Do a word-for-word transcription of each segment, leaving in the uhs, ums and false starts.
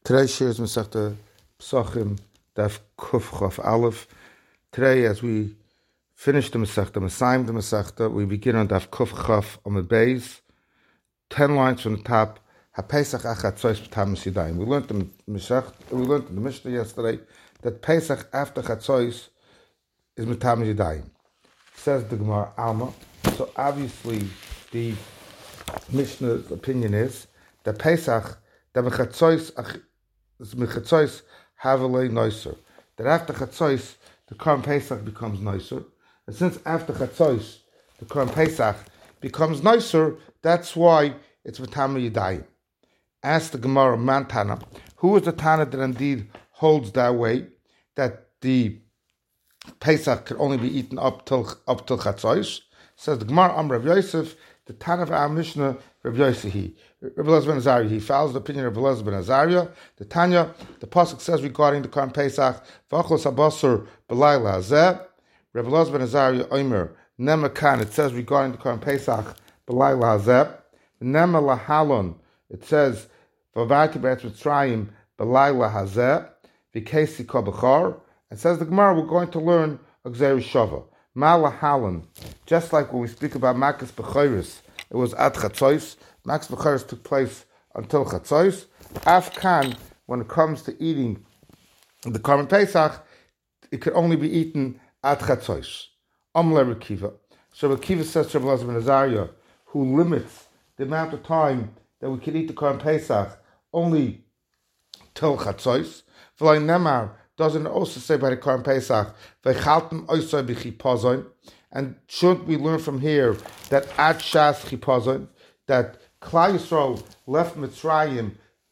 Today shares Masechta Pesachim Daf Kuf Chaf Aleph. Today, as we finish the Masechta, Masayim the Masechta, we begin on Daf Kuf Chaf on the base, ten lines from the top. HaPesach Achatzois B'Tamas Yadayim. We learned the Masechta, we learned in the Mishnah yesterday that Pesach after Chatzois is B'Tamas Yadayim. Says the Gemara Alma. So obviously, the Mishnah's opinion is that Pesach that Chatzois Chatzois Havelei Noiser. That after Chatzois, the Korban Pesach becomes Noiser. And since after Chatzois, the Korban Pesach becomes Noiser, that's why it's V'Tama Yadayim. Ask the Gemara Man Tana, who is the Tana that indeed holds that way, that the Pesach can only be eaten up till up till Chatzois? Says the Gemara Am Rav Yosef, the Tana of our Mishnah, Rav Yosef he. Rabbi Elazar ben Azariah, he follows the opinion of Rabbi Elazar ben Azariah. The Tanya, the pasuk says regarding the Korban Pesach, V'achos habasar b'layla hazeh. Rabbi Elazar ben Azariah Omer Nemakan. It says regarding the Korban Pesach b'layla hazeh. Nema lahalon. It says V'avati b'etz Mitzrayim b'layla hazeh. V'kesi kol b'char. It says the Gemara we're going to learn a Gzeir Shava. Ma lahalon. Just like when we speak about Makas b'chayris, it was at Chatzois. Makas b'chayris took place until Chatzois. Afkan, when it comes to eating the Korban Pesach, it could only be eaten at Chatzois. Amle Rekiva. So Rekiva says to Rabbi Elazar ben Azariah, who limits the amount of time that we can eat the Korban Pesach only till Chatzois. V'lai Nemar doesn't also say by the Korban Pesach, V'chaltem oisai b'chipazon. And shouldn't we learn from here that at Shas chipazon, that Klal Yisrael left Mitzrayim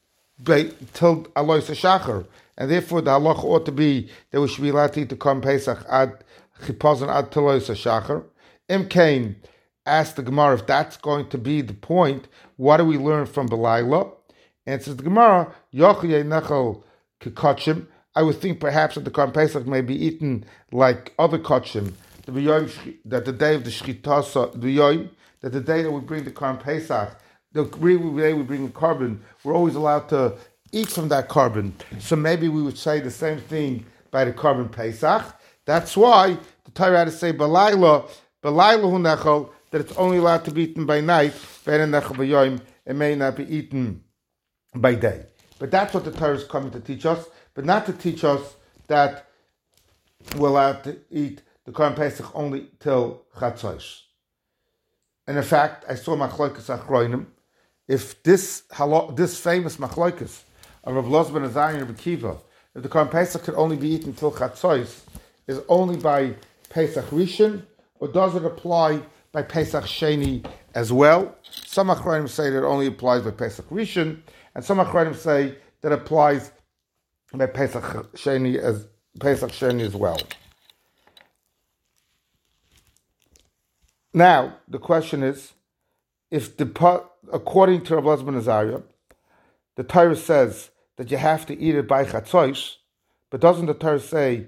till Alois HaShachar, and therefore the halacha ought to be that we should be allowed to eat the Korban Pesach at chipazon at Alois HaShachar. Im Kain asked the Gemara if that's going to be the point. What do we learn from Belayla? And it says the Gemara, Yochye Nechel Kekotchim. I would think perhaps that the Korban Pesach may be eaten like other kotchim, that the day of the Shchitasa, the Yom, that the day that we bring the Korban Pesach, the day we bring the carbon, we're always allowed to eat from that carbon. So maybe we would say the same thing by the Korban Pesach. That's why the Torah had to say Balayla, Balayla hu nechel, that it's only allowed to be eaten by night, it may not be eaten by day. But that's what the Torah is coming to teach us, but not to teach us that we're allowed to eat the Korban Pesach only till Chatzois. And in fact, I saw Machlokas Achroinim. If this this famous Machlokas of Rav Elazar ben Azariah and Rabbi Kiva, if the Korban Pesach could only be eaten till Chatzois, is only by Pesach Rishon, or does it apply by Pesach Sheni as well? Some Achroinim say that it only applies by Pesach Rishon, and some Achroinim say that it applies by Pesach Sheni as Pesach Sheni as well. Now, the question is, if the according to Rav Elazar ben Azariah, the Torah says that you have to eat it by Chatzois, but doesn't the Torah say,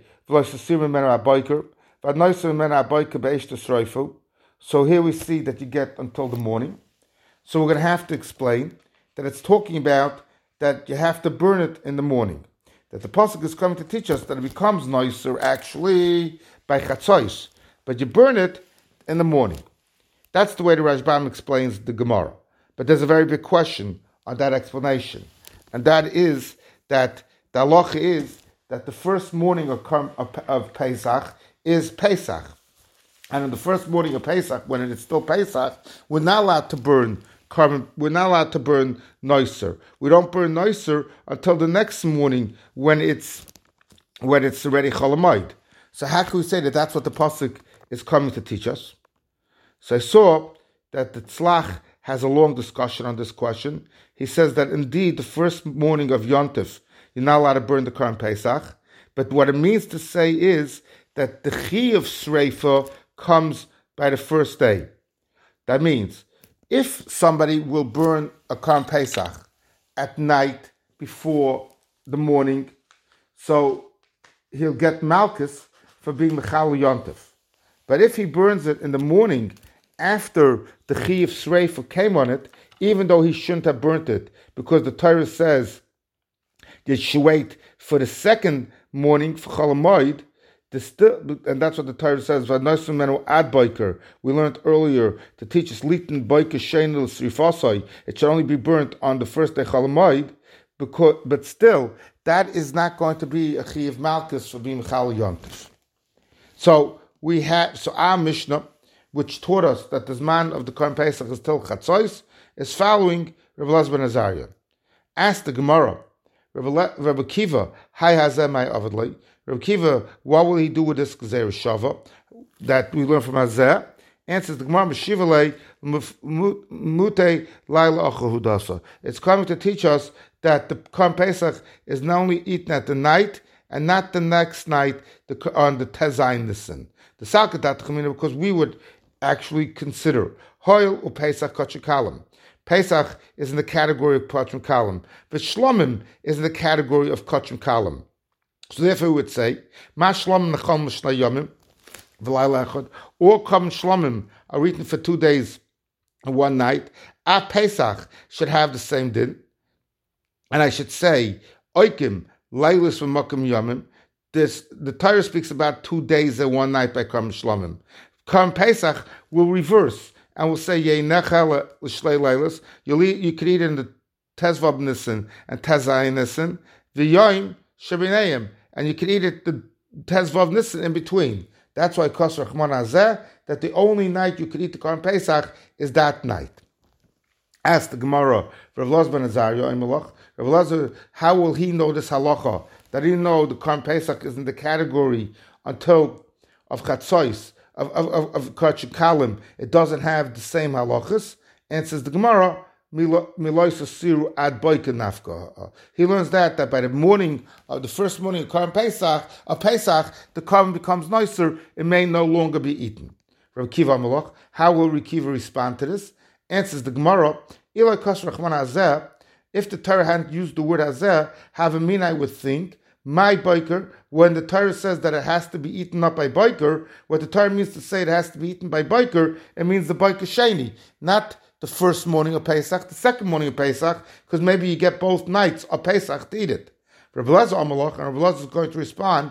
so here we see that you get until the morning. So we're going to have to explain that it's talking about that you have to burn it in the morning. That the pasuk is coming to teach us that it becomes nicer actually by Chatzois, but you burn it in the morning. That's the way the Rashbam explains the Gemara. But there's a very big question on that explanation. And that is that the halacha is that the first morning of, of, of Pesach is Pesach. And in the first morning of Pesach, when it is still Pesach, we're not allowed to burn carbon, we're not allowed to burn noiser. We don't burn noiser until the next morning when it's when it's already Cholamoid. So how can we say that that's what the pasuk is coming to teach us? So I saw that the Tzlach has a long discussion on this question. He says that indeed the first morning of Yontif, you're not allowed to burn the Korban Pesach, but what it means to say is that the Chi of Sreifa comes by the first day. That means if somebody will burn a Korban Pesach at night before the morning, so he'll get Malchus for being Mechal Yontif. But if he burns it in the morning after the Chi of Sreifa came on it, even though he shouldn't have burnt it, because the Torah says you should wait for the second morning for Chol Hamoed. Still, and that's what the Torah says. Ad biker. We learned earlier to teach us litin biker shenil srifasai. It should only be burnt on the first day Chol Hamoed, because, but still, that is not going to be a chiyuv malchus for being chal yontif. So we have so our Mishnah, which taught us that the man of the Korban Pesach is till Chatzos, is following Rabbi Elazar ben Azariah. Ask the Gemara, Rabbi Kiva, Hai hazeh mai avadlei. Rabbi Kiva, what will he do with this Gezer Shava that we learn from Hazeh? Answers the Gemara, Meshivalei mute laila achahudasa. It's coming to teach us that the Korban Pesach is not only eaten at the night and not the next night on the Tezayin Nisan. The Salkadat Chamina, because we would actually consider Hoil or Pesach Kachikalim. Pesach is in the category of Kachim Kalim, but Shlomim is in the category of Kachim Kalim. So therefore we would say, Ma Shlomim Nechal Mishnah Yomim, V'layla Echad, or Kam Shlomim are eaten for two days and one night. A Pesach should have the same din. And I should say, Oikim, Lailis V'Makim Yomim, this, the Torah speaks about two days and one night by Kam Shlomim. Kam Pesach will reverse and will say, Yei Nechal L'Shlei Lailis, you could eat in the Tezvav Nisan and Tezayin Nisan, V'Yoim Shabineim, and you can eat it the Tezvav Nisan in between. That's why Kos Rachman Hazeh, that the only night you could eat the Korban Pesach is that night. Ask the Gemara, Rav Elazar ben Azariah, Rav Elazar, how will he know this halacha? That he know the Korban Pesach is in the category until of Chatzos, of of of, of Kachim Kalim, it doesn't have the same halachas. And says the Gemara, He learns that that by the morning of the first morning of Korban Pesach, of Pesach, the korban becomes nicer. It may no longer be eaten. Rav Kiva Malach, how will Rav Kiva respond to this? Answers the Gemara, if the Torah hadn't used the word hazeh, have a mean I would think, my biker, when the Torah says that it has to be eaten up by biker, what the Torah means to say it has to be eaten by biker, it means the biker sheni, not the first morning of Pesach, the second morning of Pesach, because maybe you get both nights of Pesach to eat it. Rabbi Elazar Amalach, and Rabbi Elazar is going to respond,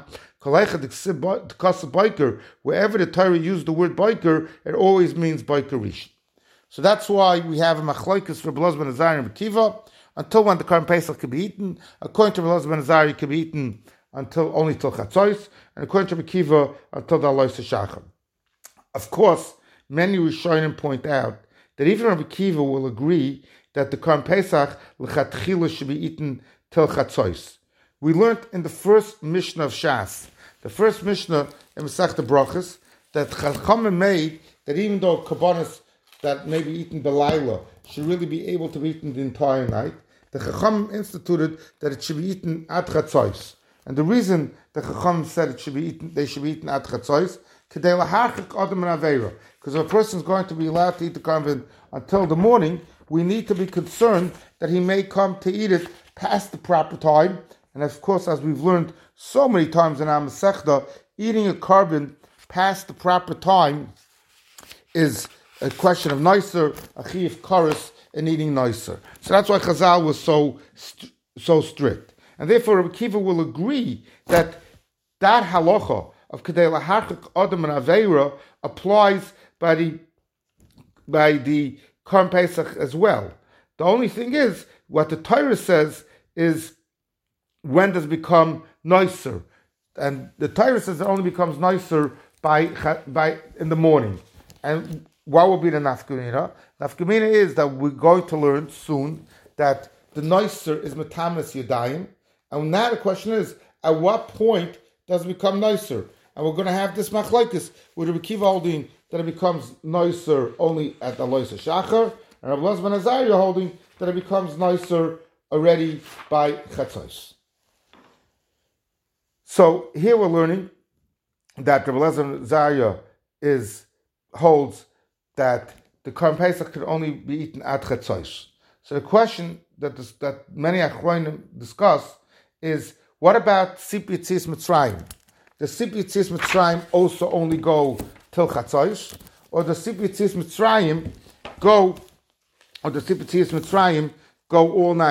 wherever the Torah used the word biker, it always means biker rishon. So that's why we have a machlokes for Rabbi Elazar ben Azariah and Rabbi Kiva, until when the Korban Pesach can be eaten. According to Rabbi Elazar ben Azariah, it can be eaten until only till Chatzos, and according to Rabbi Kiva, until the Alois Shachar. Of course, many Rishonim point out that even Rabbi Kiva will agree that the Korban Pesach l'chatchila should be eaten till Chatzos. We learned in the first Mishnah of Shas, the first Mishnah in Masechta Brachos, that Chachamim made that even though kabbanis that may be eaten b'layla should really be able to be eaten the entire night, the Chachamim instituted that it should be eaten at Chatzos. And the reason the Chachamim said it should be eaten, they should be eaten at Chatzos, because if a person is going to be allowed to eat the korban until the morning, we need to be concerned that he may come to eat it past the proper time. And of course, as we've learned so many times in our Masechta, eating a korban past the proper time is a question of nicer, a chiyuv kares, and eating nicer. So that's why Chazal was so so strict. And therefore, Rabbi Kiva will agree that that halacha of Kedei Lahachik Adam and Aveira applies by the by the Korban Pesach as well. The only thing is, what the Torah says is, when does it become nicer? And the Torah says it only becomes nicer by by in the morning. And what will be the nafkamina? Nafkamina is that we're going to learn soon that the nicer is metamas yadayim. And now the question is, at what point does it become nicer? And we're going to have this machlokes with Rabbi Kiva holding that it becomes nicer only at the Alois Shachar, and Rabbi Elazar ben Azariah holding that it becomes nicer already by Chatzos. So here we're learning that Rabbi Elazar ben Azariah is holds that the Korban Pesach could only be eaten at Chatzos. So the question that this, that many Achronim discuss is, what about Sip Yitzis Mitzrayim? Does Sip Yitzis Mitzrayim also only go till Chatzos, or does Sip Yitzis Mitzrayim go, or does Sip Yitzis Mitzrayim go all night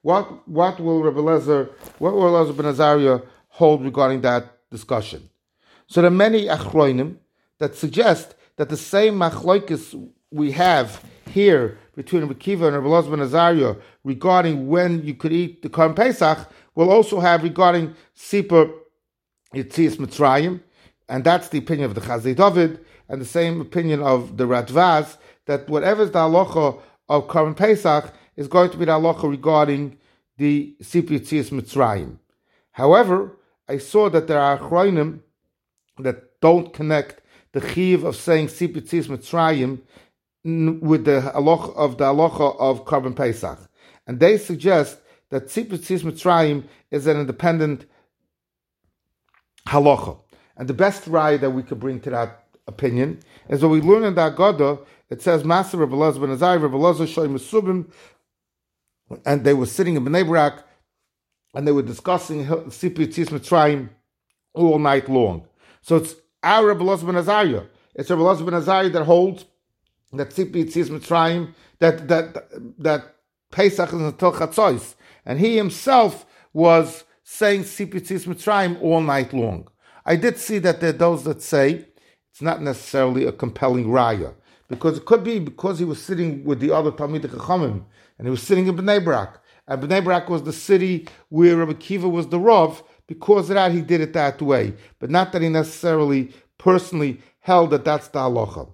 what what will Rabbi Eliezer, what will Eliezer ben Azariah hold regarding that discussion? So there are many achronim that suggest that the same machlokes we have here between Rabbi Akiva and Rabbi Eliezer ben Azariah regarding when you could eat the Korban Pesach will also have regarding Sipur Yetzias Mitzrayim, and that's the opinion of the Chazei David, and the same opinion of the Radvaz, that whatever is the halacha of Korban Pesach is going to be the halacha regarding the Sipur Yetzias Mitzrayim. However, I saw that there are achronim that don't connect the chiv of saying Sipur Yetzias Mitzrayim with the halacha of the halacha of Korban Pesach, and they suggest that Sipur Yetzias Mitzrayim is an independent halacha. And the best raya that we could bring to that opinion is what we learn in the Agada. It says, Master Rabbi Eliezer ben Azariah, Rabbi Eliezer Shoy Mesubim, and they were sitting in Bnei Brak, and they were discussing Sipur Yetzias Mitzrayim all night long. So it's our Rabbi Eliezer ben Azariah. It's Rabbi Eliezer ben Azariah that holds that Sipur Yetzias Mitzrayim, that that that Pesach is until Chatzos, and he himself was saying Sipur Yetzias Mitzrayim all night long. I did see that there are those that say it's not necessarily a compelling raya, because it could be because he was sitting with the other Talmidei Chachamim, and he was sitting in Bnei Brak, and Bnei Brak was the city where Rabbi Akiva was the Rav. Because of that, he did it that way, but not that he necessarily personally held that that's the halacha.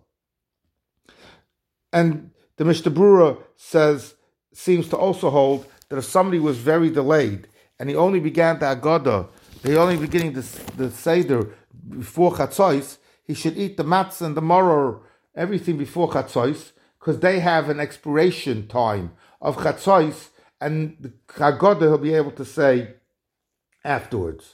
And the Mishnah Berurah says, seems to also hold that if somebody was very delayed and he only began the Agada, he only beginning the, the Seder before Chatzos, he should eat the matzah and the maror, everything before Chatzos, because they have an expiration time of Chatzos, and the Agada he'll be able to say afterwards.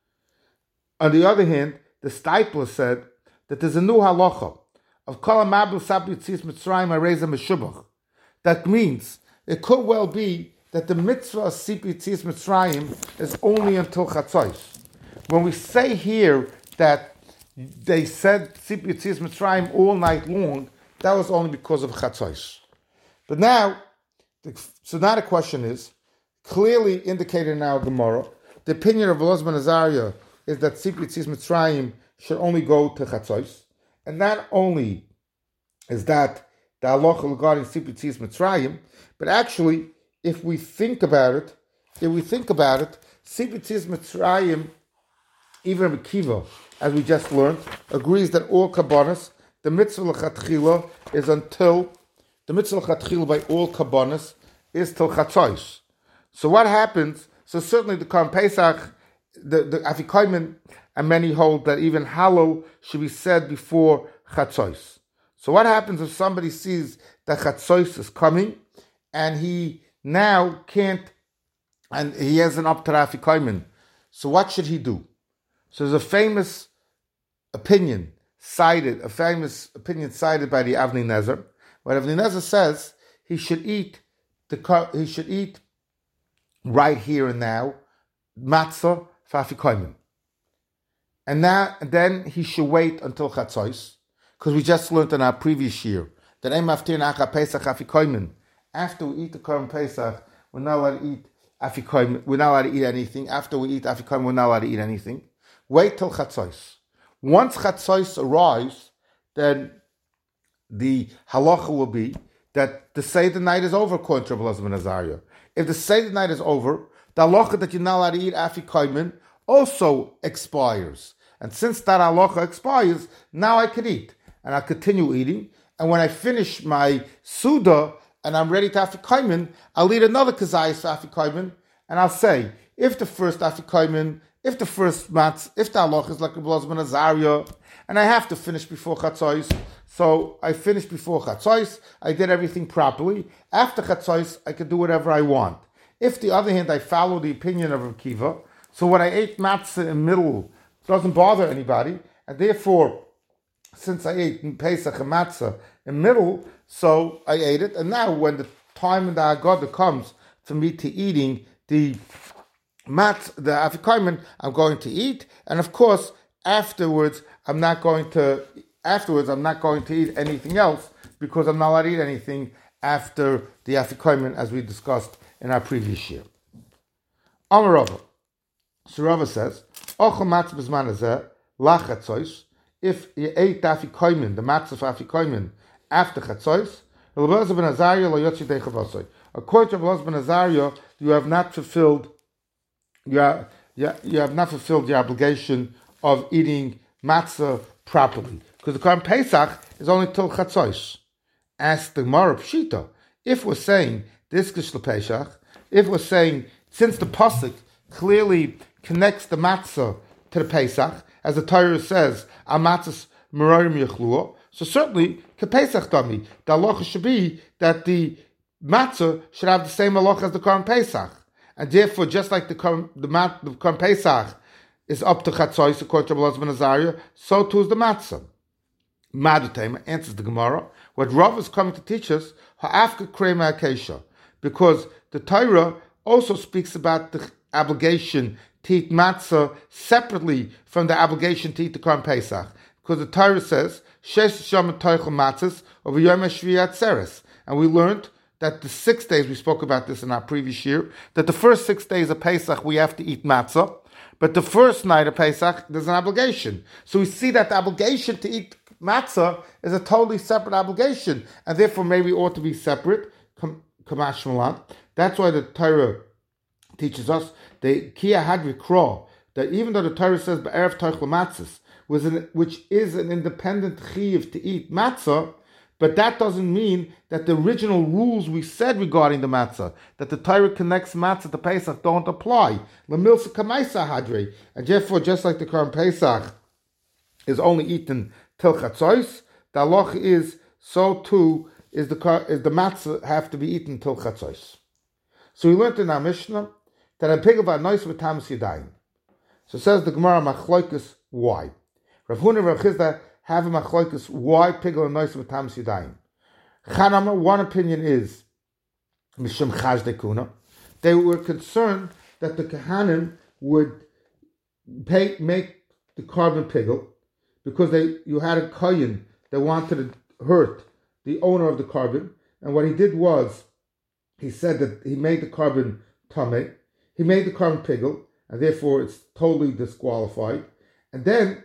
On the other hand, the Steipler said that there's a new halacha of Kol HaMabel Sipur Yetzias Mitzrayim Areza Meshubach. That means it could well be that the mitzvah of Sipur Yetzias Mitzrayim is only until Chatzos. When we say here that they said Sipur Yetzias Mitzrayim all night long, that was only because of Chatzos. But now, so now the question is, clearly indicated in our Gemara, the opinion of Eliezer ben Azariah is that Sipur Yetzias Mitzrayim should only go to Chatzos. And not only is that the halacha regarding Sipur Yetzias Mitzrayim, but actually, if we think about it, if we think about it, Sipur Yetzias Mitzrayim, even Rabbi Akiva, as we just learned, agrees that all kabbanas, the mitzvah l'chatchila is until, the mitzvah l'chatchila by all kabbanas is till Chatzos. So what happens? So certainly the Korban Pesach, the, the Afikomen, and many hold that even Halal should be said before Chatzos. So what happens if somebody sees that Chatzos is coming, and he now can't, and he hasn't up to Afikomen? So what should he do? So there's a famous opinion cited, a famous opinion cited by the Avnei Nezer, where Avnei Nezer says he should eat the he should eat right here and now matzah for Afikomen. And now, and then he should wait until Chatzos, because we just learned in our previous year that after we eat the Korban Pesach, we're not allowed to eat Afikomen, we're not allowed to eat anything. After we eat Afikomen, we're not allowed to eat anything. Wait till Chatzos. Once Chatzos arrives, then the halacha will be that the Seder night is over, according to Rabbi Eliezer ben Azariah. If the Seder night is over, the halacha that you're not allowed to eat Afikomen also expires. And since that halacha expires, now I can eat. And I'll continue eating. And when I finish my Suda and I'm ready to Afikomen, I'll eat another Kazayas for Afikomen. And I'll say, if the first Afikomen, if the first Matz, if the halacha is like Rabbi Eliezer ben Azariah, and I have to finish before Chatzos, so I finished before Chatzos, I did everything properly. After Chatzos, I can do whatever I want. If, the other hand, I follow the opinion of Rabbi Akiva, so when I ate matzah in the middle, it doesn't bother anybody, and therefore, since I ate Pesach and matzah in the middle, so I ate it, and now when the time in the Haggadah comes for me to eating the matzah, the Afikomen, I'm going to eat, and of course, afterwards, I'm not going to, afterwards, I'm not going to eat anything else, because I'm not allowed to eat anything after the Afikomen, as we discussed in our previous year. Amar Rava. So Rava says, Ochel matzah b'zman hazeh lach chatzois. If you ate the afikoimin, the matzah for afikoimin, after chatzois, according to Rabbi Elazar ben Azariah, you have not fulfilled you have, you have not fulfilled the obligation of eating matzah properly, because the Korban Pesach is only till chatzois. Ask the Gemara Pshita, if we're saying this Kishla Pesach, if we're saying since the pasuk clearly connects the matzah to the Pesach, as the Torah says, "Amatzas merorim yechlua," so certainly Pesach dami, the halacha should be that the matzah should have the same halacha as the Korban Pesach, and therefore, just like the Korban, the, mat, the Korban Pesach is up to Chatzos according to Rabbi Elazar ben Azariah, so too is the matzah. Madutema answers the Gemara. What Rav is coming to teach us, ha'afka krema akesha, because the Torah also speaks about the obligation to eat matzah separately from the obligation to eat the Korban Pesach, because the Torah says shesh sham toichel matzahs over yom hashvi'i atzeres, and we learned that the six days, we spoke about this in our previous year, that the first six days of Pesach we have to eat matzah, but the first night of Pesach there's an obligation. So we see that the obligation to eat matzah is a totally separate obligation, and therefore maybe ought to be separate. Kamash Malan. That's why the Torah teaches us the Kia Hadri Kro, that even though the Torah says Be'erev Toichel Matzahs, which is an independent chiyuv to eat matzah, but that doesn't mean that the original rules we said regarding the matzah, that the Torah connects matzah to Pesach, don't apply. Lamilsa Kamaisa Hadre, and therefore, just like the Korban Pesach is only eaten till Chatzos, the halacha is so too is the is the matzah have to be eaten till Chatzos. So we learned in our Mishnah that a pig of a noise with tamas yadayim. So says the Gemara Machloikus why. Rav Huna and Rav Chizda have a Machloikus why pigel and noise with tamas yadayim. Chanama, one opinion is Mishum Chazdekuna. They were concerned that the Kohanim would pay, make the carbon pigel because they you had a kohen that wanted to hurt the owner of the carbon, and what he did was he said that he made the carbon tameh, he made the carbon pigel, and therefore it's totally disqualified. And then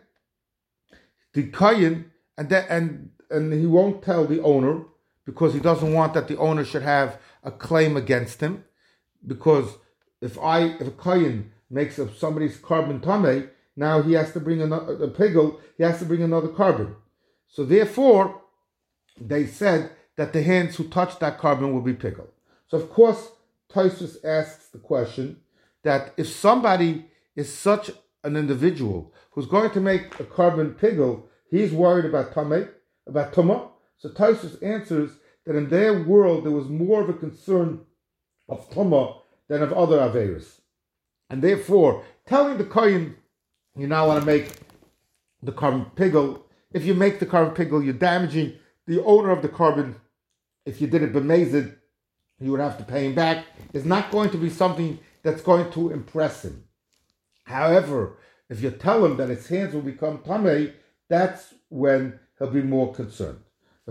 the kohen, and then, and and he won't tell the owner because he doesn't want that the owner should have a claim against him. Because if I if a kohen makes up somebody's carbon tameh, now he has to bring another a pigel, he has to bring another carbon. So therefore, they said that the hands who touch that carbon will be pigel. So of course, Tosfos asks the question that if somebody is such an individual who's going to make a carbon pigel, he's worried about tameh, about tumah. So Tosfos answers that in their world there was more of a concern of tumah than of other averos, and therefore telling the kohen you now want to make the carbon pigel. If you make the carbon pigel, you're damaging the owner of the carbon. If you did it b'mezid, you would have to pay him back. It's not going to be something that's going to impress him. However, if you tell him that his hands will become tameh, that's when he'll be more concerned. And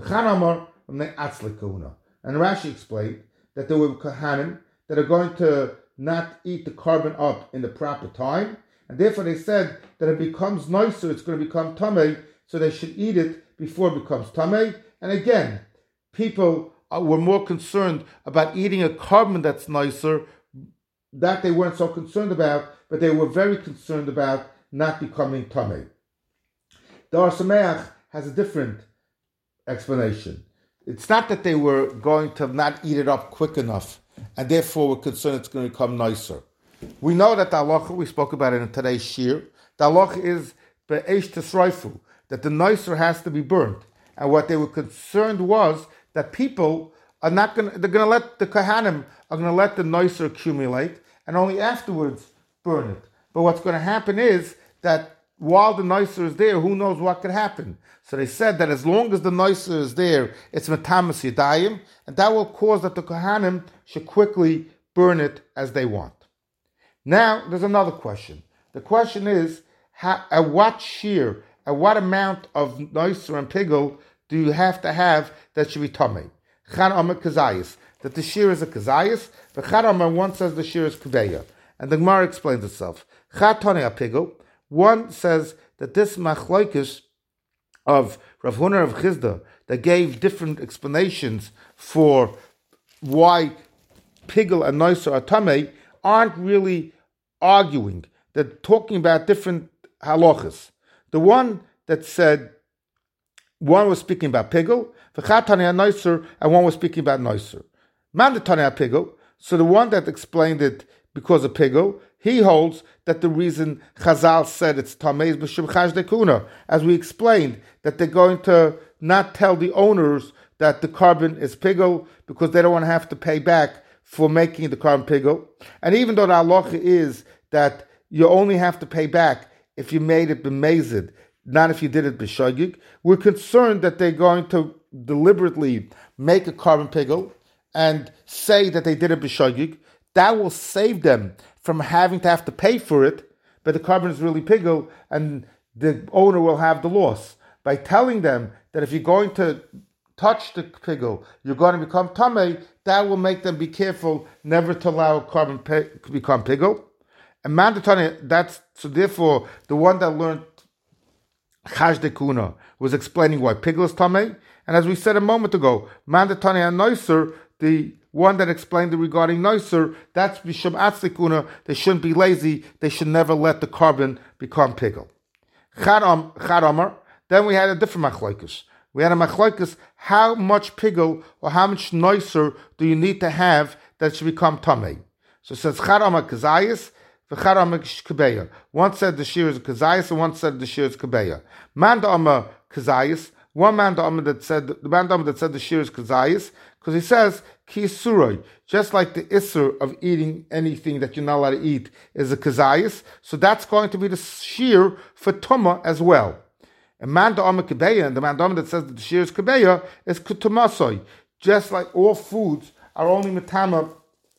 Rashi explained that there were Kohanim that are going to not eat the carbon up in the proper time, and therefore they said that it becomes nicer, it's going to become tameh, so they should eat it before it becomes tameh. And again, people were more concerned about eating a carbon that's nicer, that they weren't so concerned about, but they were very concerned about not becoming tameh. The Or Sameach has a different explanation. It's not that they were going to not eat it up quick enough, and therefore were concerned it's going to become nicer. We know that the halacha, we spoke about it in today's shir, the halacha is be'esh tesroifu, that the nicer has to be burnt. And what they were concerned was that people are not going to, they're going to let, the Kohanim are going to let the nicer accumulate and only afterwards burn it. But what's going to happen is that while the nicer is there, who knows what could happen. So they said that as long as the nicer is there, it's metamas yadayim, and that will cause that the Kohanim should quickly burn it as they want. Now, there's another question. The question is, how, at what shear, at what amount of nicer and pigel do you have to have that should be tameh? Chan Amar Kazayis. that the shear is a kazayas, v'chad amar, one says the shear is kabeya. And the Gemara explains itself. Chad Tani Apigel, one says that this machlokes of Rav Huna of Chizda that gave different explanations for why Pigel and Noiser are Tamei aren't really arguing. They're talking about different halachas. The one that said, one was speaking about Pigel, V'chad Tani Noiser, and one was speaking about Noiser. Man the Tani Pigel, so the one that explained it because of Pigel, he holds that the reason Chazal said it's Tamei is b'shum chash dekuna, as we explained, that they're going to not tell the owners that the carbon is Pigel because they don't want to have to pay back for making the carbon Pigel. And even though the halacha is that you only have to pay back if you made it b'mezid, not if you did it b'shogig, we're concerned that they're going to deliberately make a carbon Pigel and say that they did it b'shogig. That will save them from having to have to pay for it, but the carbon is really Pigel, and the owner will have the loss. By telling them that if you're going to touch the Pigel, you're going to become Tamei, that will make them be careful never to allow carbon to become Pigel. And mandatory, that's, so therefore, the one that learned Chash Dekuna was explaining why Pigel is Tamei. And as we said a moment ago, mandatory and Noiser, the one that explained it regarding Noiser, that's Bishum Atzikuna, they shouldn't be lazy, they should never let the carbon become Pigel. Chad Amar, then we had a different machlokes. We had a machlokes, how much Pigel or how much Noiser do you need to have that should become Tamei? So it says Chad Amar Kazayas, V'chad Amar Kabeya. One said the shear is Kazayas, and one said the shear is Kabeya. Man Amar Kazayas, one man that said the man that said the shear is Kazayas, because he says Ki Suroi, just like the Isser of eating anything that you're not allowed to eat is a Kazayas, so that's going to be the shear for Tumah as well. And man Amar Kabeya, and the man that says that the shear is Kabeya is Kutumasoi, just like all foods are only Matama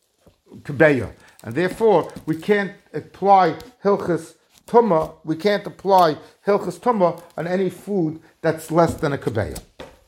Kabeya. And therefore, we can't apply Hilchas Tumah, we can't apply Hilchas Tumah on any food that's less than a Kabeya.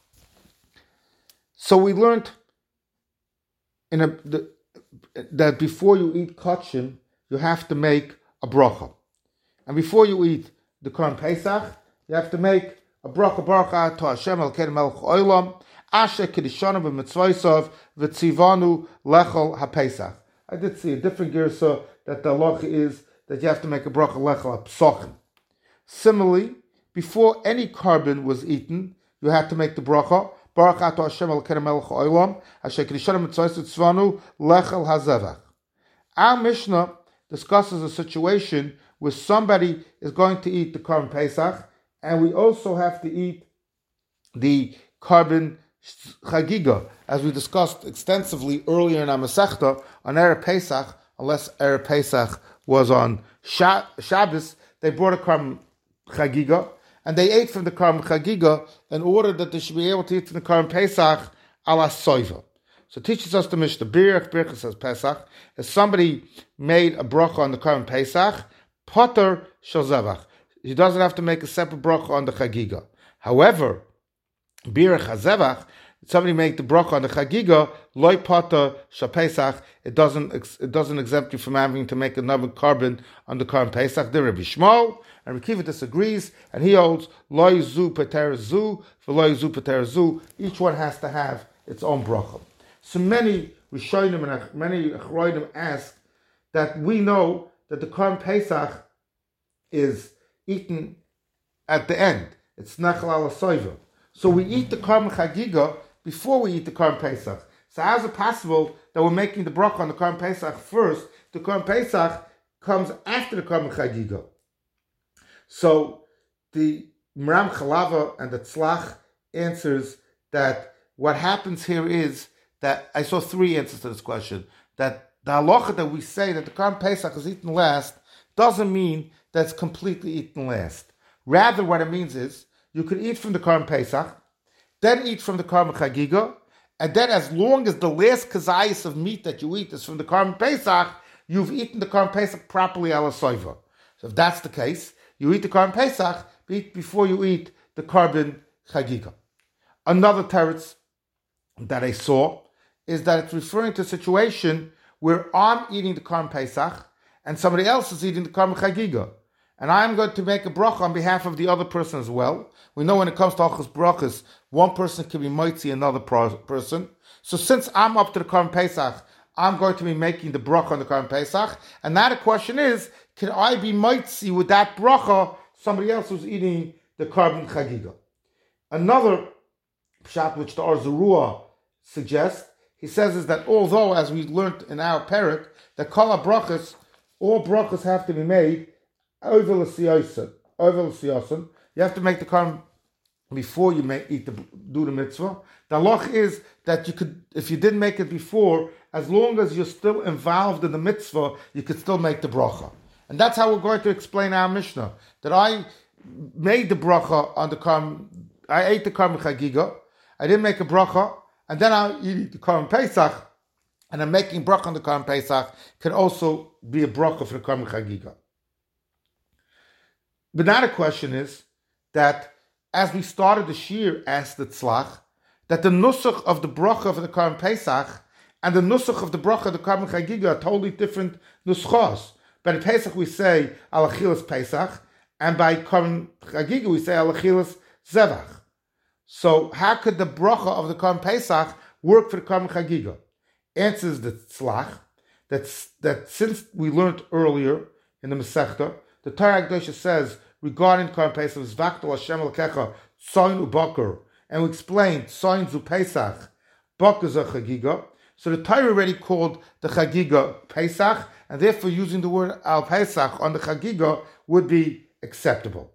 So we learned in a, the, that before you eat Kachim, you have to make a bracha. And before you eat the Korban Pesach, you have to make a bracha, bracha to Hashem Elokeinu melech ha'olam, asher kedishanu b'mitzvosav v'tzivanu lechol ha'pesach. I did see a different girsa that the halacha is that you have to make a bracha lechol ha'psachim. Similarly, before any carbon was eaten, you had to make the bracha, Baruch Ato Hashem Elokeinu melech ha'olam, asher kedishanu b'mitzvosav v'tzivanu lechol ha'zevach. Our Mishnah discusses a situation where somebody is going to eat the Korban Pesach, and we also have to eat the Korban Chagiga, as we discussed extensively earlier in our Masechta, on Erev Pesach, unless Erev Pesach was on Shabbos, they brought a Korban Chagiga, and they ate from the Korban Chagiga in order that they should be able to eat from the Korban Pesach ala soiva. So it teaches us the Mishnah, Birach, Birach says Pesach, if somebody made a bracha on the Korban Pesach, Potter shel zevach. He doesn't have to make a separate bracha on the Chagiga. However, Birach HaZevach, somebody make the bracha on the Chagiga, loy Potter shel Pesach, it doesn't it doesn't exempt you from having to make another carbon on the Korban Pesach. The Rabbi Shmuel, and Rabbi Kiva disagrees, and he holds loy zu pater zu, for loy zu pater zu. Each one has to have its own bracha. So many Rishonim and many Achroidim ask that we know that the Korban Pesach is eaten at the end. It's Nachal ala soiva. So we eat the Korban Chagiga before we eat the Korban Pesach. So how is it possible that we're making the bracha on the Korban Pesach first? The Korban Pesach comes after the Korban Chagiga. So the Maram Chalava and the Tzlach answers that what happens here is that, I saw three answers to this question, that the halacha that we say that the Korban Pesach is eaten last doesn't mean that it's completely eaten last. Rather, what it means is you could eat from the Korban Pesach, then eat from the Korban Chagiga, and then as long as the last kazayas of meat that you eat is from the Korban Pesach, you've eaten the Korban Pesach properly ala soiva. So if that's the case, you eat the Korban Pesach before you eat the Korban Chagiga. Another teretz that I saw is that it's referring to a situation where I'm eating the Korban Pesach and somebody else is eating the Korban Chagiga. And I'm going to make a bracha on behalf of the other person as well. We know when it comes to Achos brachas, one person can be moitzi another pro- person. So since I'm up to the Korban Pesach, I'm going to be making the bracha on the Korban Pesach. And now the question is, can I be moitzi with that bracha somebody else who's eating the Korban Chagiga? Another pshat which the Or Zarua suggests, he says is that although, as we learned in our parak, that kol brachas, all brachas have to be made over l'siyasin, over l'siyasin. You have to make the korban before you make, eat the, do the mitzvah. The halach is that you could, if you didn't make it before, as long as you're still involved in the mitzvah, you could still make the bracha. And that's how we're going to explain our Mishnah. That I made the bracha on the korban, I ate the korban chagiga, I didn't make a bracha, and then I eat the korban Pesach, and I'm making bracha on the korban Pesach, can also be a bracha for the korban chagiga. But now the question is that as we started the shir, asked the tzlach, that the nusach of the bracha of the korban Pesach and the nusach of the bracha of the korban chagiga are totally different nuschos. By the Pesach we say al achilas Pesach, and by korban chagiga we say al achilas zevach. So how could the bracha of the korban Pesach work for the korban chagiga? Answers the tzlach that that since we learned earlier in the Masechta, the Torah Kedosha says regarding korban Pesach, "Zvachto Hashem Elokecha Tzoyin uBakar," and we explained Tzoyin zu Pesach, Bakar zu chagiga. So the Torah already called the chagiga Pesach, and therefore using the word al Pesach on the chagiga would be acceptable.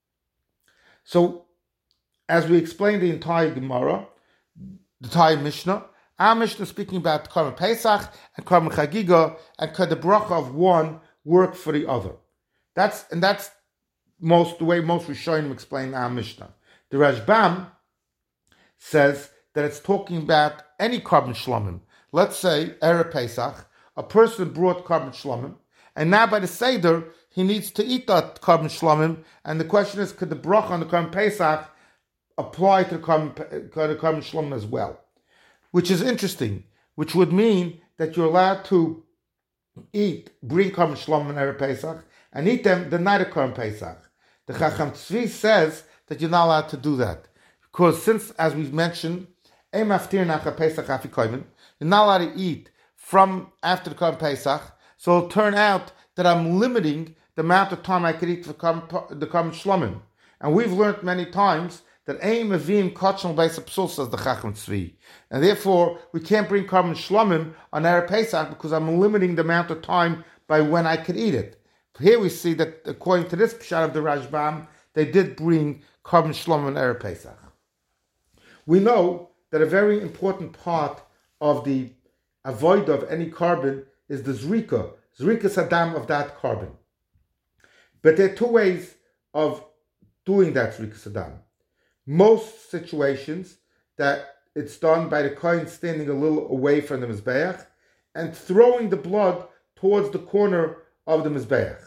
So, as we explained the entire Gemara, the entire Mishnah, our Mishnah is speaking about korban Pesach and korban chagiga, and could the bracha of one work for the other? That's and that's most the way most Rishonim explain our Mishnah. The Rashbam says that it's talking about any korban shlomim. Let's say Erev Pesach, a person brought korban shlomim, and now by the seder he needs to eat that korban shlomim, and the question is, could the bracha on the korban Pesach apply to the korban, to the korban shlomim as well? Which is interesting, which would mean that you're allowed to eat, bring korban shlomim and Erev Pesach, and eat them the night of korban Pesach. The Chacham Tzvi says that you're not allowed to do that, because since, as we've mentioned, you're not allowed to eat from after the korban Pesach, so it'll turn out that I'm limiting the amount of time I could eat for the korban shlomim. And we've learned many times that Ein Mevim Kachon Beis Psul, says the Chacham Tzvi, and therefore we can't bring korban shlomim on Erev Pesach because I'm limiting the amount of time by when I could eat it. Here we see that according to this pshat of the Rashbam, they did bring korban shlomim on Erev Pesach. We know that a very important part of the avoid of any korban is the zrika, zrika sadam of that korban. But there are two ways of doing that zrika sadam. Most situations that it's done by the kohen standing a little away from the mizbeach and throwing the blood towards the corner of the mizbeach.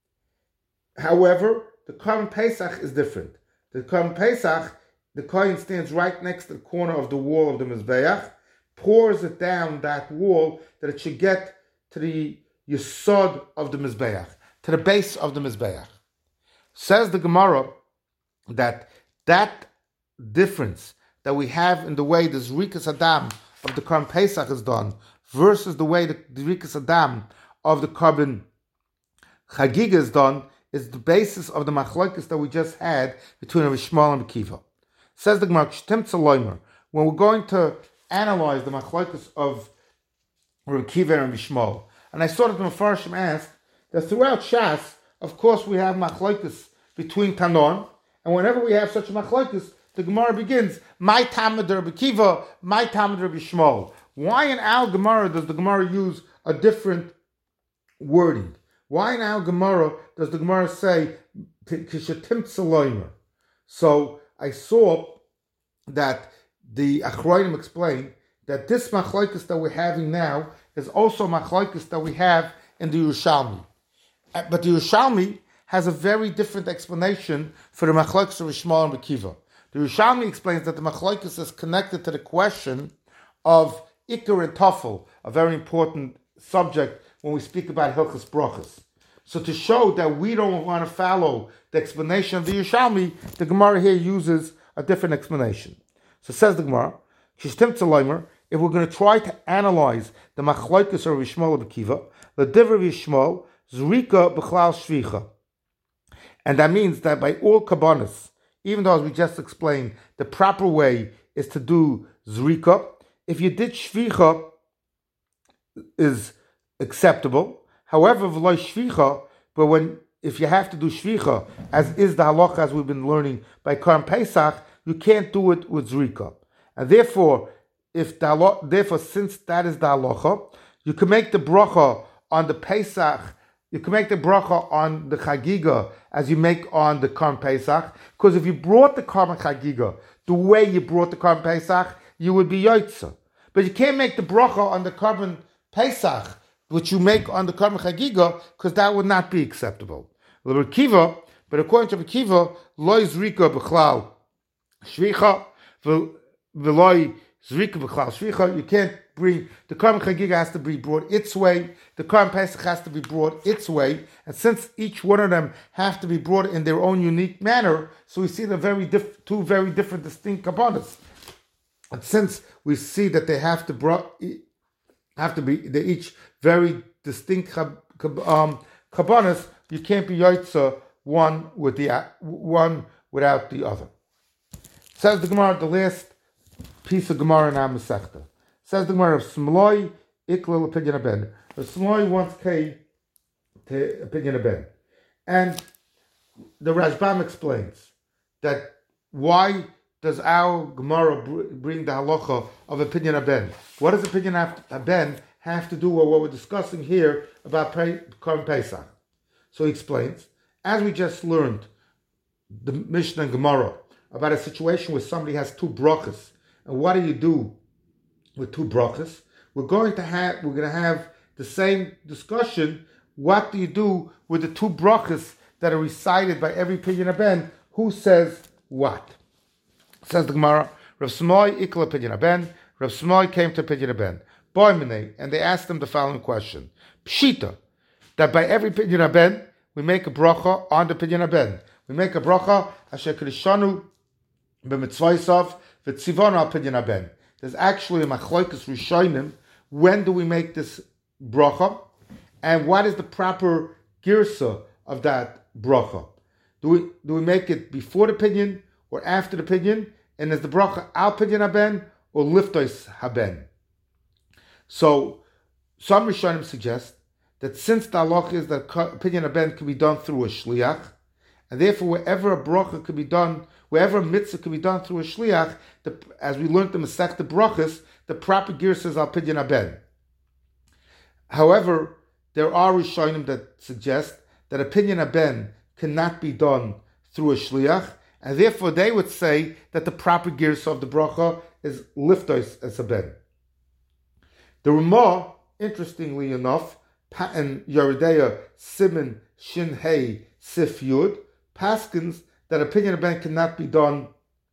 However, the korban Pesach is different. The korban Pesach, the kohen stands right next to the corner of the wall of the mizbeach, pours it down that wall that it should get to the yesod of the mizbeach, to the base of the mizbeach. Says the Gemara that that difference that we have in the way the Zrikas Adam of the korban Pesach is done versus the way the Zrikas Adam of the korban Chagiga is done is the basis of the machlokes that we just had between Rav Shmuel and Rav Kiva. Says the Gemara, when we're going to analyze the machlokes of Rav Kiva and Rav Shmuel, and I saw that the Mefarshim asked that throughout Shas, of course, we have machlokes between Tanon, and whenever we have such a machlokes, the Gemara begins, my Talmud Rav Kiva, my Talmud Rav Shmuel. Why in our Gemara does the Gemara use a different wording? Why in our Gemara does the Gemara say Kishatim Tzaloimer? So I saw that the Achronim explained that this machlokes that we're having now is also machlokes that we have in the Yerushalmi. But the Yerushalmi has a very different explanation for the machlokes of Shmuel and Rav Kiva. The Yerushalmi explains that the machlokes is connected to the question of Iker and Tafel, a very important subject when we speak about Hilchas Brachas. So to show that we don't want to follow the explanation of the Yerushalmi, the Gemara here uses a different explanation. So says the Gemara, if we're going to try to analyze the Machlokes of Yishmael and Akiva, the Divrei Yishmael, Zrika b'chlal shvicha. And that means that by all kabbanas, even though as we just explained, the proper way is to do zrika. If you did shvicha, is acceptable. However, v'lo shvicha, but when if you have to do shvicha, as is the halacha as we've been learning by Karm Pesach, you can't do it with zrika. And therefore, if the halacha, therefore since that is the halacha, you can make the bracha on the Pesach. You can make the bracha on the Chagiga as you make on the Karm Pesach, because if you brought the Karm Chagiga the way you brought the Karm Pesach, you would be Yotza. But you can't make the bracha on the Karm Pesach, which you make on the Karm Chagiga, because that would not be acceptable. Kiva, but according to Kiva, loy zrika b'chlal shvicha, v'loy zrika b'chlal shvicha, you can't bring, the Karm Chagiga has to be brought its way, the Karm Pesach has to be brought its way, and since each one of them have to be brought in their own unique manner, so we see the very diff, two very different distinct kabbanas. And since we see that they have to brought, have to be, they're each very distinct kab, kab, um, kabbanas, you can't be yotza one with the one without the other. Says the Gemara, the last piece of Gemara in our Masechta. Says the Gemara of Smloi Iklal opinion ben. Smloi once came to opinion ben, and the Rashbam explains that why does our Gemara bring the halacha of opinion ben? What does opinion ben have to do with what we're discussing here about Karm Pesach? So he explains, as we just learned, the Mishnah and Gemara about a situation where somebody has two brachas, and what do you do with two brachas? We're going to have we're going to have the same discussion. What do you do with the two brachas that are recited by every Pidyon Ben? Who says what? Says the Gemara, Rav Smoi Ikla Pidyon Ben. Rav Smoi came to Pidyon Ben, Boimene, and they asked him the following question: Pshita, that by every Pidyon Ben we make a bracha on the Pidyon Ben. We make a bracha Asher Krishanu b'mitzvaysav v'tzivonu al Pidyon Ben. There's actually a machlokes rishonim. When do we make this bracha? And what is the proper girsa of that bracha? Do we do we make it before the pidyon or after the pidyon? And is the bracha al pidyon haben or liftos haben? So some rishonim suggest that since the halach is that pidyon haben can be done through a shliach, and therefore wherever a bracha could be done, wherever a mitzvah can be done through a shliach, the, as we learned the Masechta Brachas, the proper girsa is al pidyon haben. However, there are Rishonim that suggest that a pidyon haben cannot be done through a shliach, and therefore they would say that the proper girsa of the bracha is liftos es haben. The Ramah, interestingly enough, and Yeridea Siman Shin Hey Sif Yud, paskins that a pidyon haben cannot be done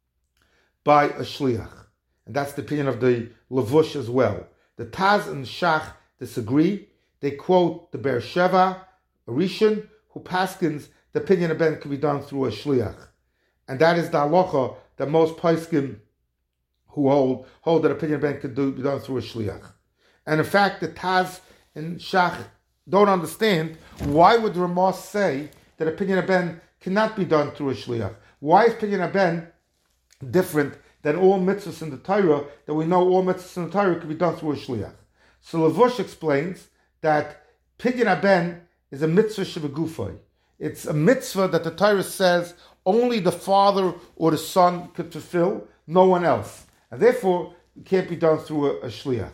by a shliach. And that's the opinion of the Levush as well. The Taz and Shach disagree. They quote the Be'er Sheva, Rishon, who paskins the pidyon haben can be done through a shliach. And that is the halacha that most poskim who hold hold that a pidyon haben can do, be done through a shliach. And in fact, the Taz and Shach don't understand why would Ramah say that a pidyon haben cannot be done through a shliach. Why is pidyon haben different than all mitzvahs in the Torah, that we know all mitzvahs in the Torah can be done through a shliach? So Levush explains that pidyon haben is a mitzvah shebegufay. It's a mitzvah that the Torah says only the father or the son could fulfill, no one else. And therefore, it can't be done through a, a shliach.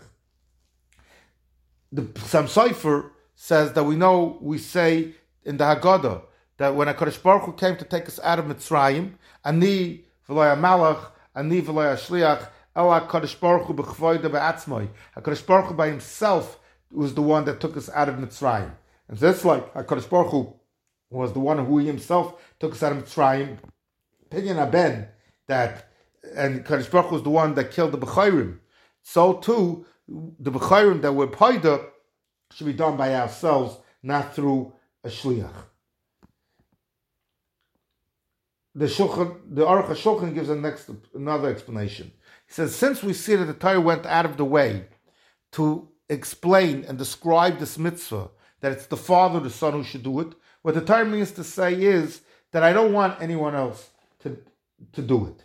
The Sam Sofer says that we know, we say in the Haggadah, that when HaKadosh Baruch Hu came to take us out of Mitzrayim, Ani v'lo malach, Ani v'lo shliach, El HaKadosh Baruch Hu b'chvoide b'atzmai. HaKadosh Baruch Hu by himself was the one that took us out of Mitzrayim. And that's like HaKadosh Baruch Hu was the one who he himself took us out of Mitzrayim. Pidyon haben, that, and HaKadosh Baruch Hu was the one that killed the Bechayrim. So too, the B'chayrim that we're paida should be done by ourselves, not through a shliach. The Shulchan, the Aruch HaShulchan gives a next, another explanation. He says, since we see that the Torah went out of the way to explain and describe this mitzvah, that it's the father, the son who should do it, what the Torah means to say is that I don't want anyone else to, to do it.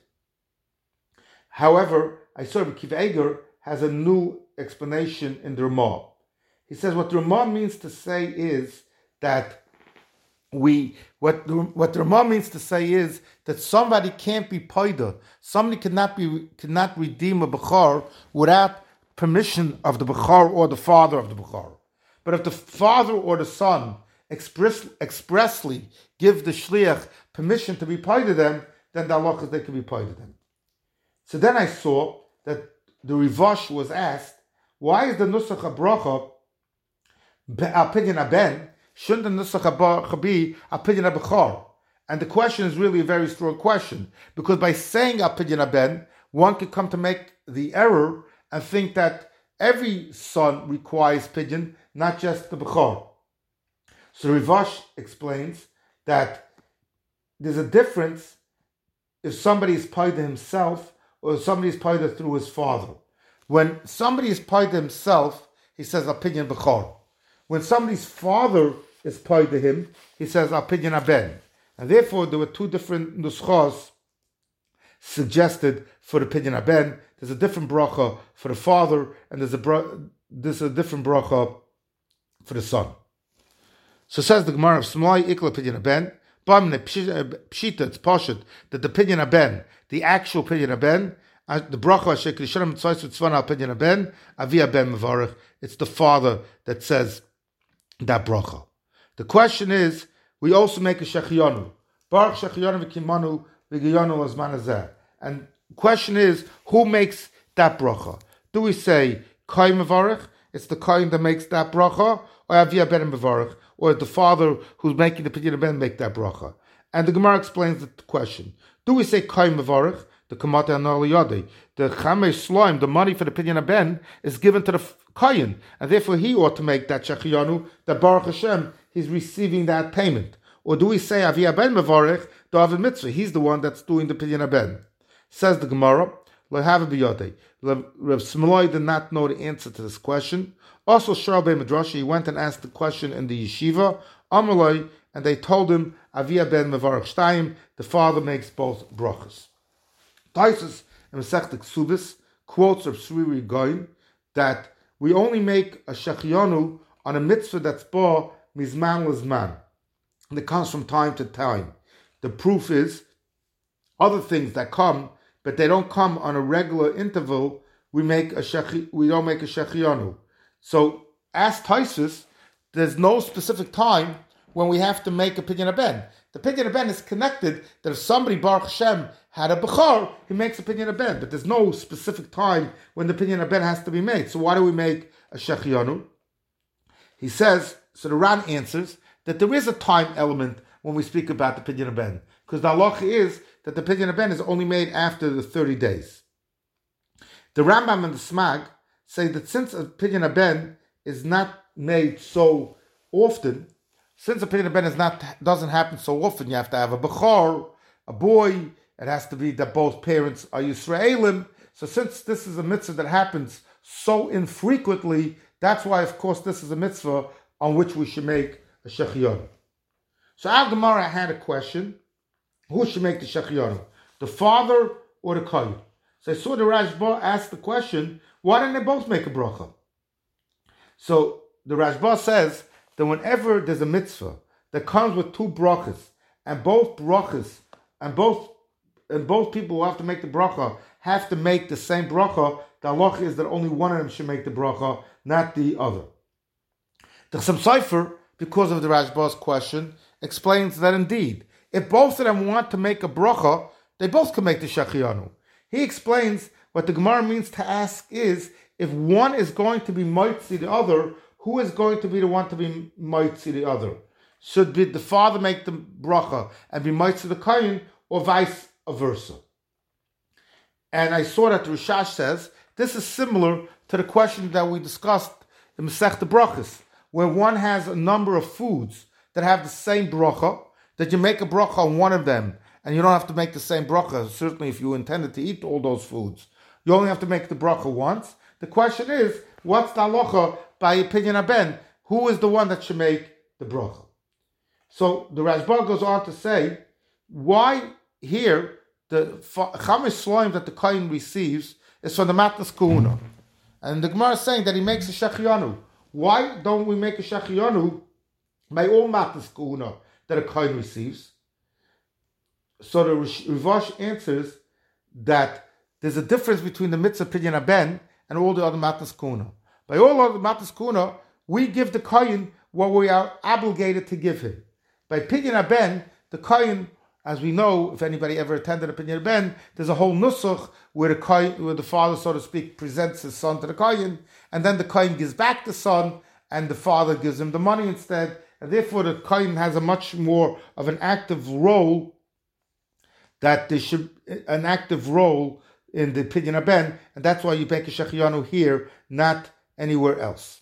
However, I saw Rabbi Akiva Eiger has a new explanation in the Ramah. He says what the Ramah means to say is that we, what the, what the Ramah means to say is that somebody can't be paida, somebody cannot be cannot redeem a bechor without permission of the bechor or the father of the bechor. But if the father or the son express, expressly give the shliach permission to be paida them, then the halach is they can be paida them. So then I saw that the Rivash was asked, why is the nusach habracha opinion aben? Shouldn't the nusach habracha be opinion abechor? And the question is really a very strong question, because by saying opinion aben, one could come to make the error and think that every son requires pidyon, not just the bechor. So Rivash explains that there's a difference if somebody is paida himself or if somebody is paida through his father. When somebody is paida himself, he says opinion bechor. When somebody's father is paida him, he says opinion aben. And therefore, there were two different nuschos suggested for the opinion aben. There's a different bracha for the father, and there's a bra- there's a different bracha for the son. So says the Gemara of Smai Ikla opinion aben. Bamne pshita, it's pashut that the opinion aben, the actual opinion aben, the bracha shekrishanim tzvayis tzvana opinion aben, avi aben mevarich. It's the father that says that bracha. The question is, we also make a shechiyanu. Baruch shechiyanu v'kimanu v'giyanu azman hazeh. And the question is, who makes that bracha? Do we say kai mevarich? It's the kai that makes that bracha, or avi aben mevarich, or the father who's making the pidyon ben make that bracha? And the Gemara explains the question. Do we say kai mevarich? The kamata anali yadei, the chamesh slime, the money for the pidyon ben is given to the kayin, and therefore he ought to make that shechiyanu, that Baruch Hashem, he's receiving that payment. Or do we say avi ben mevarich, the avid mitzvah, he's the one that's doing the pidyon ben? Says the Gemara, lo have a biyadei. Rav Shmuel did not know the answer to this question. Also, Shara ben Midrash, he went and asked the question in the yeshiva, Amaloi, and they told him avi ben mevarich shtayim, the father makes both brachas. Taisus in Masechta Ksubis quotes Rav Sriri Goin that we only make a shechiyanu on a mitzvah that's ba mizman lizman, and it comes from time to time. The proof is other things that come, but they don't come on a regular interval. We make a shechi, we don't make a shechiyanu. So, as Taisus, there's no specific time when we have to make a pidyon aben. The pidyon aben is connected that if somebody, Baruch Hashem, had a bechor, he makes a pidyon aben. But there's no specific time when the pidyon aben has to be made. So why do we make a shechiyanu? He says, so the Ran answers, that there is a time element when we speak about the pidyon aben. Because the halacha is that the pidyon aben is only made after the thirty days. The Rambam and the Smag say that since a pidyon aben is not made so often, since a pidyon aben is not doesn't happen so often, you have to have a bechor, a boy. It has to be that both parents are Yisraelim. So since this is a mitzvah that happens so infrequently, that's why, of course, this is a mitzvah on which we should make a shechiyanu. So Al Gemara had a question: who should make the shechiyanu, the father or the kohen? So I saw the Rashba ask the question: why don't they both make a bracha? So the Rashba says that whenever there's a mitzvah that comes with two brachas, and both brachas, and both and both people who have to make the bracha have to make the same bracha, the halacha is that only one of them should make the bracha, not the other. The Chassam Sofer, because of the Rashba's question, explains that indeed, if both of them want to make a bracha, they both can make the shechiyanu. He explains what the Gemara means to ask is, if one is going to be moitzi the other, who is going to be the one to be moitzi the other? Should be the father make the bracha and be moitzi the kohen, or vice versa? And I saw that the Rishash says this is similar to the question that we discussed in Masechta Brachas, where one has a number of foods that have the same bracha, that you make a bracha on one of them, and you don't have to make the same bracha, certainly if you intended to eat all those foods. You only have to make the bracha once. The question is, what's the halacha by opinion Aben? Who is the one that should make the bracha? So the Rashba goes on to say, why here the Chamesh Sloim that the Kohen receives is from the Matnas Kahuna. And the Gemara is saying that he makes a Shechianu. Why don't we make a Shechianu by all Matnas Kahuna that a Kohen receives? So the Rivash answers that there's a difference between the mitzvah Pidyon Aben and all the other Matnas Kahuna. By all other Matnas Kahuna, we give the Kohen what we are obligated to give him. By Pidyon Aben, the Kohen, as we know, if anybody ever attended a Pidyon Aben, there's a whole nusach where the Kohen, where the father, so to speak, presents his son to the Kohen, and then the Kohen gives back the son, and the father gives him the money instead, and therefore the Kohen has a much more of an active role, that there should an active role in the Pidyon Aben, and that's why you make a Shechianu here, not anywhere else.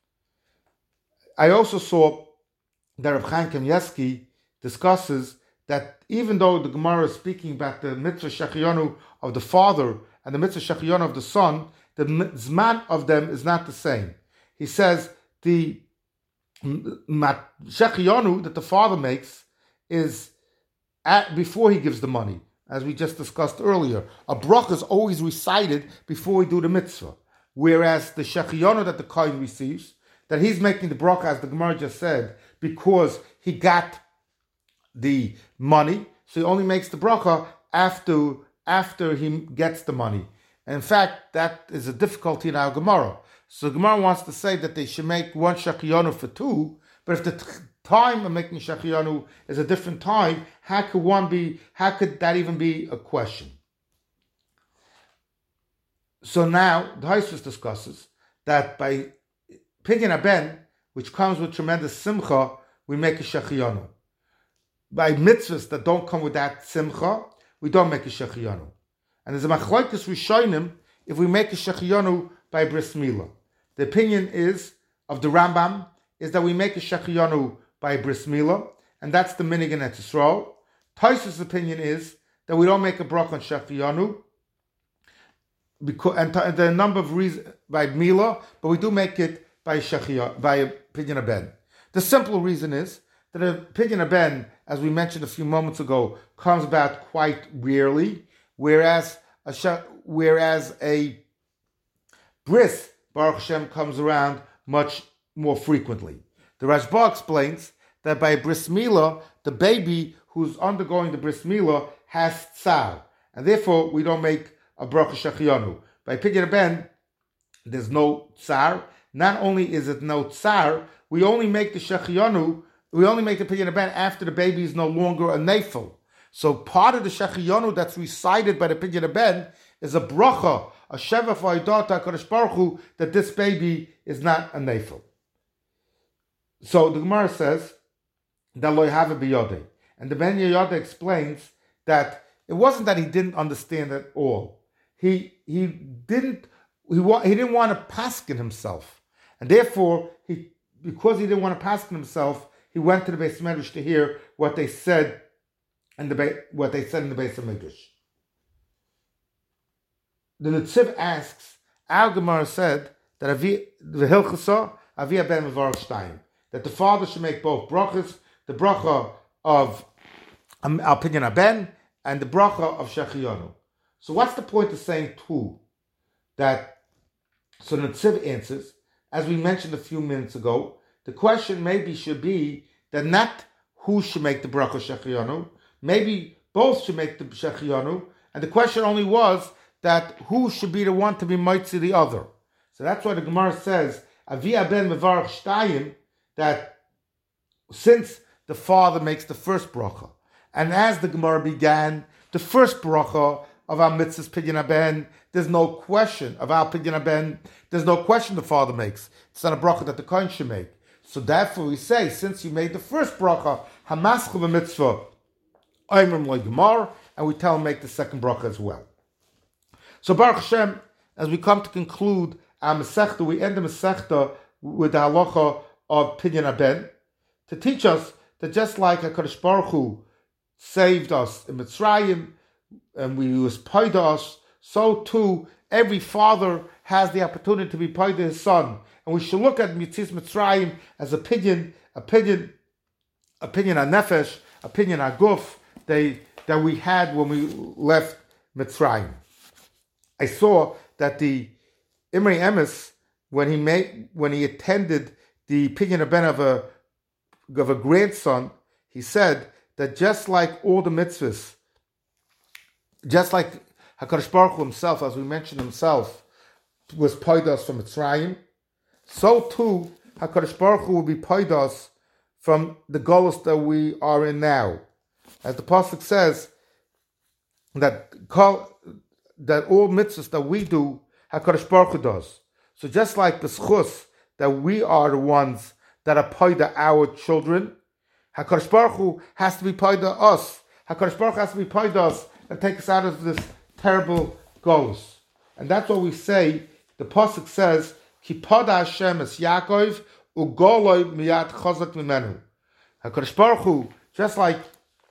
I also saw that Rav Chaim Kanievsky discusses that even though the Gemara is speaking about the mitzvah Shechianu of the father and the mitzvah Shechianu of the son, the zman of them is not the same. He says the Shechianu that the father makes is at, before he gives the money, as we just discussed earlier. A bracha is always recited before we do the mitzvah, whereas the Shechianu that the Kohen receives, that he's making the bracha, as the Gemara just said, because he got the money, so he only makes the bracha after after he gets the money. And in fact, that is a difficulty in our Gemara. So the Gemara wants to say that they should make one Shechianu for two, but if the t- time of making Shechianu is a different time, how could one be? How could that even be a question? So now the Tosfos discusses that by Pidyon Aben, which comes with tremendous simcha, we make a Shechianu. By mitzvahs that don't come with that simcha, we don't make a Shechianu. And there's a machlokes rishonim if we make a Shechianu by bris milah. The opinion is of the Rambam is that we make a Shechianu by bris milah, and that's the minhag in Eretz Yisrael. Tosfos' opinion is that we don't make a bracha on Shechianu, because and, and there are a number of reasons by milah, but we do make it by Shechianu, by Pidyon Aben. The simple reason is that a Pidyon Aben, as we mentioned a few moments ago, comes about quite rarely, whereas a whereas a bris, Baruch Hashem, comes around much more frequently. The Rashba explains that by bris milah, the baby who's undergoing the bris milah has tsar, and therefore we don't make a bracha Shechianu. By Pidyon Aben, there's no tsar. Not only is it no tsar, we only make the Shechianu, we only make the Pidyon Aben after the baby is no longer a nefel. So part of the Shechianu that's recited by the Pidyon Aben is a bracha, a sheva for Haidat HaKadosh Baruch Hu, that this baby is not a nefel. So the Gemara says that lo have a biyodei, and the Ben Yehoyada explains that it wasn't that he didn't understand at all. He he didn't he wa- he didn't want to paskin himself, and therefore he because he didn't want to paskin himself, he went to the Beis Medrash to hear what they said and the Be- what they said in the Beis Medrash. The Netziv asks, our Gemara said that Avi the Hilchasa Avi Ben Mevarach Shtayim, that the father should make both brachas, the bracha of um, Al Pidyon Aben and the bracha of Shechianu. So what's the point of saying two? That so the Netziv answers, as we mentioned a few minutes ago, the question maybe should be that not who should make the bracha Shechianu, maybe both should make the Shechianu, and the question only was that who should be the one to be moitzi the other. So that's why the Gemara says, Avi Ben Mevarach Shtayim, that since the father makes the first bracha, and as the Gemara began, the first bracha of our mitzvahs Pidyon Aben, there's no question of our Pidyon Aben, there's no question the father makes. It's not a bracha that the Kohen should make. So therefore we say, since you made the first bracha, Hamaschel v'mitzvah, Oimrim lo Gemar, and we tell him make the second bracha as well. So Baruch Hashem, as we come to conclude our Masechta, we end the Masechta with the halacha of Pidyon Haben, to teach us that just like HaKadosh Baruch Hu saved us in Mitzrayim, and we was paid us, so too every father has the opportunity to be paid to his son. And we should look at Yitzis Mitzrayim as a pidyon, a pidyon, a pidyon HaNefesh, a pidyon HaGuf, they that we had when we left Mitzrayim. I saw that the Imrei Emes, when he made, when he attended the Pidyon Haben of a of a grandson, he said that just like all the mitzvahs, just like HaKadosh Baruch Hu himself, as we mentioned himself, was paid us from Mitzrayim, so too HaKadosh Baruch Hu will be paid us from the golus that we are in now. As the pasuk says, that that all mitzvahs that we do, HaKadosh Baruch Hu does. So just like the schus, that we are the ones that are paid to our children, HaKadosh Baruch Hu has to be paid to us. HaKadosh Baruch Hu has to be paid to us and take us out of this terrible golus. And that's what we say. The pasuk says, Ki pada Hashem es Yaakov ugoloi miyad chazak mimenu. HaKadosh Baruch Hu, just like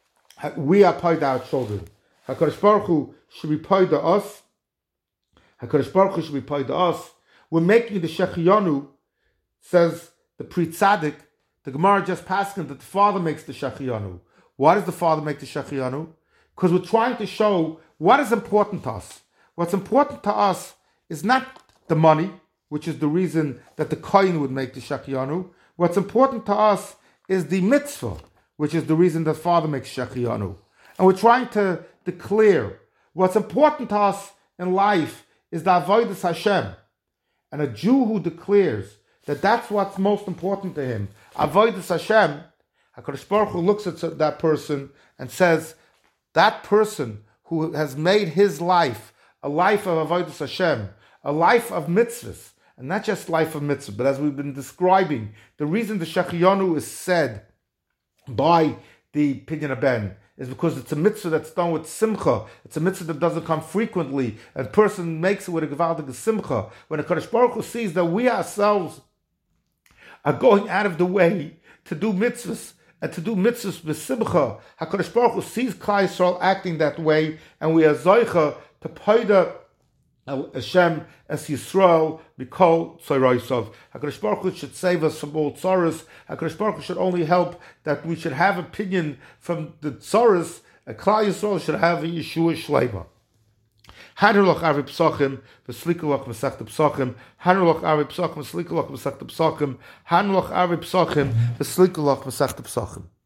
we are paid to our children, HaKadosh Baruch Hu should be paid to us. HaKadosh Baruch Hu should be paid to us. We're making the Shechiyanu, says the Pri Tzaddik, the Gemara just passing that the father makes the Shechiyanu. Why does the father make the Shechiyanu? Because we're trying to show what is important to us. What's important to us is not the money, which is the reason that the Kohen would make the Shechiyanu. What's important to us is the mitzvah, which is the reason that father makes Shechiyanu. And we're trying to declare what's important to us in life is the avodas Hashem. And a Jew who declares that that's what's most important to him, avodas Hashem, HaKadosh Baruch Hu looks at that person and says, that person who has made his life a life of avodas Hashem, a life of mitzvahs, and not just life of mitzvahs, but as we've been describing, the reason the Shechiyanu is said by the Pidyon Haben is because it's a mitzvah that's done with simcha. It's a mitzvah that doesn't come frequently. A person makes it with a gevaldige simcha. When a Kadosh Baruch Hu sees that we ourselves are going out of the way to do mitzvahs, and to do mitzvahs with simcha, HaKadosh Baruch Hu sees Klal Yisrael acting that way, and we are zoicha to paida Hashem as Yisrael Mikol Tzorosav. HaKadosh Baruch Hu should save us from all tzoros. HaKadosh Baruch Hu should only help that we should have opinion from the tzoros. A Klal Yisrael should have a Yeshua Shleima. Hanulach Ari Psachim, Veslikulach Mesachta Psachim. Hanulach Ari Psachim, Veslikulach Mesachta Psachim. Hanulach Ari Psachim, Veslikulach Mesachta Psachim.